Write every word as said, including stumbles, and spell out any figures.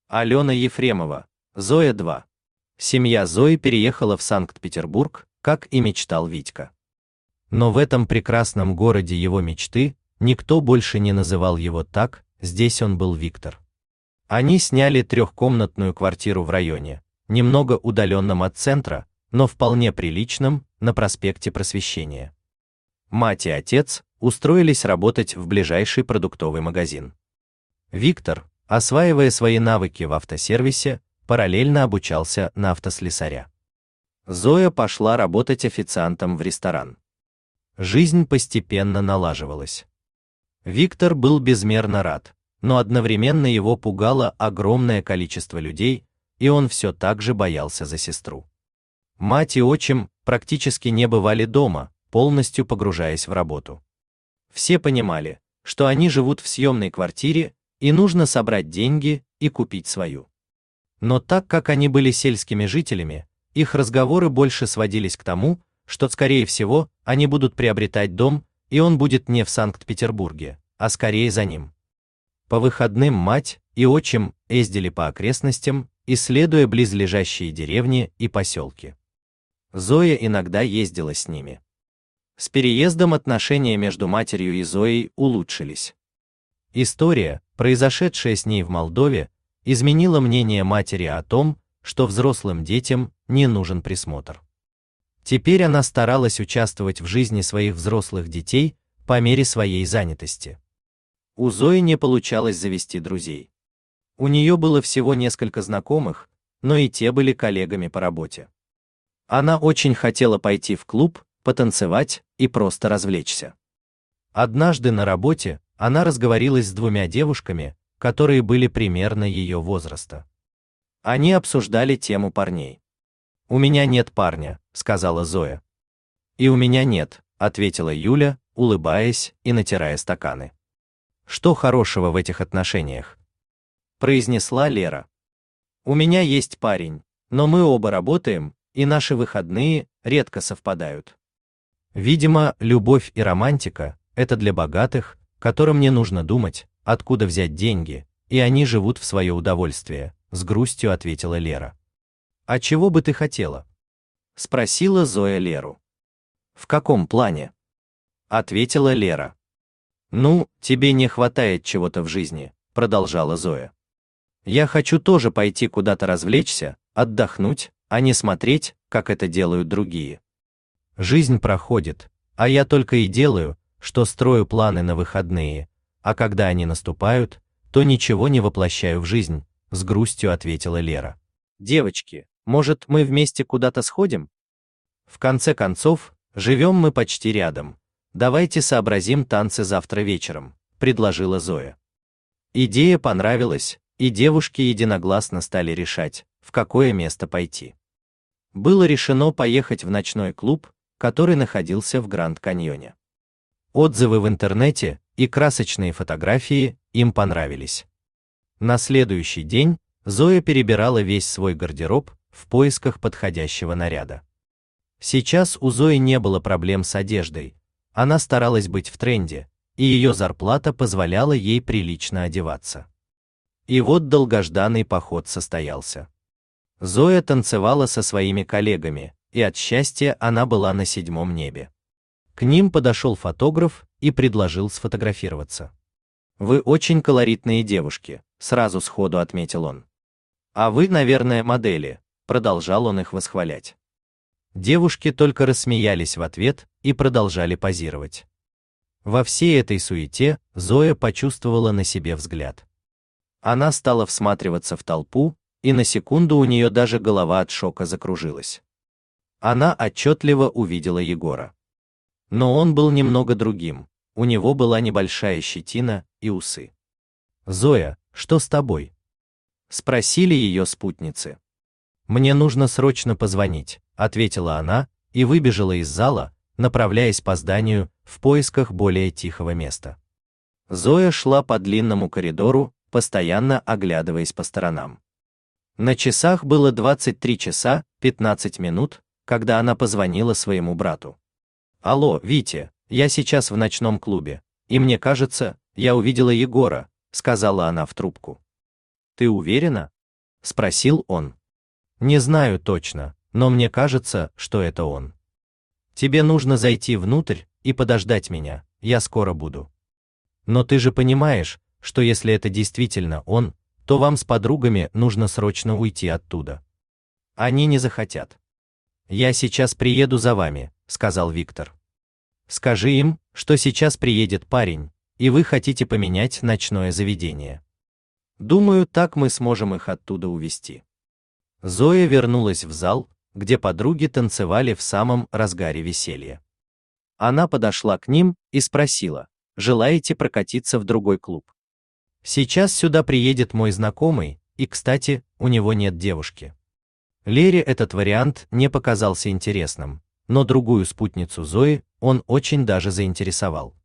Алена Ефремова, Зоя два. Семья Зои переехала в Санкт-Петербург, как и мечтал Витька. Но в этом прекрасном городе его мечты никто больше не называл его так, здесь он был Виктор. Они сняли трехкомнатную квартиру в районе, немного удаленном от центра, но вполне приличном, на проспекте Просвещения. Мать и отец устроились работать в ближайший продуктовый магазин. Виктор, осваивая свои навыки в автосервисе, параллельно обучался на автослесаря. Зоя пошла работать официантом в ресторан. Жизнь постепенно налаживалась. Виктор был безмерно рад, но одновременно его пугало огромное количество людей, и он все так же боялся за сестру. Мать и отчим практически не бывали дома, полностью погружаясь в работу. Все понимали, что они живут в съемной квартире, и нужно собрать деньги и купить свою. Но так как они были сельскими жителями, их разговоры больше сводились к тому, что, скорее всего, они будут приобретать дом, и он будет не в Санкт-Петербурге, а скорее за ним. По выходным мать и отчим ездили по окрестностям, исследуя близлежащие деревни и поселки. Зоя иногда ездила с ними. С переездом отношения между матерью и Зоей улучшились. История, произошедшая с ней в Молдове, изменила мнение матери о том, что взрослым детям не нужен присмотр. Теперь она старалась участвовать в жизни своих взрослых детей по мере своей занятости. У Зои не получалось завести друзей. У нее было всего несколько знакомых, но и те были коллегами по работе. Она очень хотела пойти в клуб, потанцевать и просто развлечься. Однажды на работе она разговорилась с двумя девушками, которые были примерно ее возраста. Они обсуждали тему парней. «У меня нет парня», — сказала Зоя. «И у меня нет», — ответила Юля, улыбаясь и натирая стаканы. «Что хорошего в этих отношениях?» — произнесла Лера. «У меня есть парень, но мы оба работаем, и наши выходные редко совпадают. Видимо, любовь и романтика — это для богатых, которым не нужно думать, откуда взять деньги, и они живут в свое удовольствие», — с грустью ответила Лера. «А чего бы ты хотела?» — спросила Зоя Леру. «В каком плане?» — ответила Лера. «Ну, тебе не хватает чего-то в жизни», — продолжала Зоя. «Я хочу тоже пойти куда-то развлечься, отдохнуть, а не смотреть, как это делают другие. Жизнь проходит, а я только и делаю, что строю планы на выходные, а когда они наступают, то ничего не воплощаю в жизнь», — с грустью ответила Лера. «Девочки, может, мы вместе куда-то сходим? В конце концов, живем мы почти рядом. Давайте сообразим танцы завтра вечером», — предложила Зоя. Идея понравилась, и девушки единогласно стали решать, в какое место пойти. Было решено поехать в ночной клуб, который находился в Гранд-Каньоне. Отзывы в интернете и красочные фотографии им понравились. На следующий день Зоя перебирала весь свой гардероб в поисках подходящего наряда. Сейчас у Зои не было проблем с одеждой, она старалась быть в тренде, и ее зарплата позволяла ей прилично одеваться. И вот долгожданный поход состоялся. Зоя танцевала со своими коллегами, и от счастья она была на седьмом небе. К ним подошел фотограф и предложил сфотографироваться. «Вы очень колоритные девушки», — сразу сходу отметил он. «А вы, наверное, модели», — продолжал он их восхвалять. Девушки только рассмеялись в ответ и продолжали позировать. Во всей этой суете Зоя почувствовала на себе взгляд. Она стала всматриваться в толпу, и на секунду у нее даже голова от шока закружилась. Она отчетливо увидела Егора. Но он был немного другим, у него была небольшая щетина и усы. «Зоя, что с тобой?» — спросили ее спутницы. «Мне нужно срочно позвонить», — ответила она и выбежала из зала, направляясь по зданию в поисках более тихого места. Зоя шла по длинному коридору, постоянно оглядываясь по сторонам. На часах было двадцать три часа пятнадцать минут, когда она позвонила своему брату. «Алло, Витя, я сейчас в ночном клубе, и мне кажется, я увидела Егора», — сказала она в трубку. «Ты уверена?» спросил он. Не знаю точно, но мне кажется, что это он. Тебе нужно зайти внутрь и подождать меня, я скоро буду. Но ты же понимаешь, что если это действительно он, то вам с подругами нужно срочно уйти оттуда. Они не захотят. Я сейчас приеду за вами, сказал Виктор. Скажи им, что сейчас приедет парень, и вы хотите поменять ночное заведение. Думаю, так мы сможем их оттуда увезти. Зоя вернулась в зал, где подруги танцевали в самом разгаре веселья. Она подошла к ним и спросила: «Желаете прокатиться в другой клуб? Сейчас сюда приедет мой знакомый, и, кстати, у него нет девушки». Лере этот вариант не показался интересным, но другую спутницу Зои он очень даже заинтересовал.